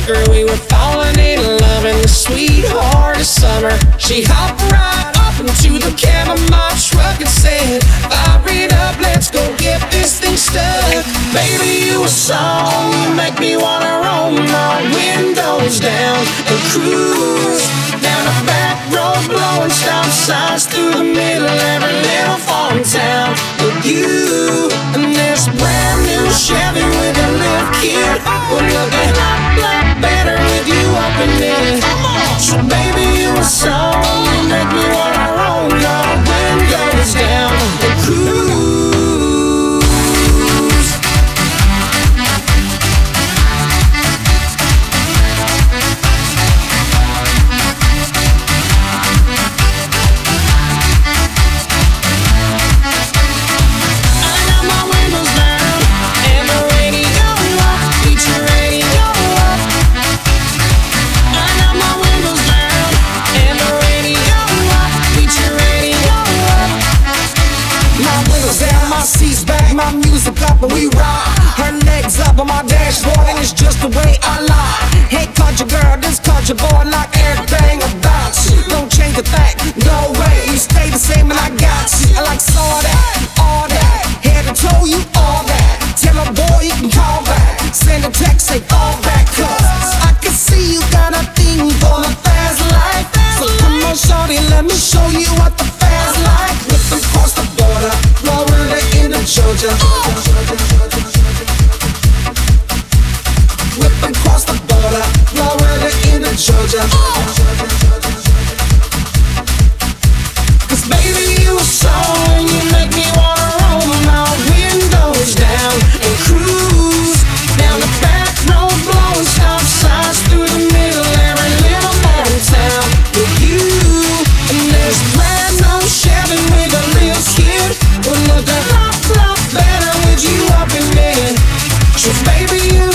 sucker. We were falling in love in the sweet heart of summer. She hopped right up into the cab of my truck and said, fire it up, let's go get this thing stuck. Baby, you a song, you make me wanna roll my windows down and cruise down a back road, blowing stop signs through the middle of every little farm town with you. And this brand new Chevy with a lift kit would look a lot better with you up in it. So baby, you a song, you make me wanna roll my windows down and cruise. Seats back, my music up and we ride. Her legs up on my dashboard and it's just the way I lie. Hey country girl, this country boy, like everything about you. Don't change a thing, no way, you stay the same and I got you. I like saw that, all that, head to toe you all that. Tell a boy you can call back, send a text, say all back. Cause I can see you got a thing for the fast life. So come on shorty, let me show you what the fast life. Whipping across the border, Florida into Georgia. Whipping across the border, Florida into Georgia. Cause baby, you a song, you make me wanna roll my windows down and cruise down the back road, blowing stop signs through the middle of every little mountain town with you. And there's brand new Chevy with a real kid would look a lot better with you up in there. So baby, you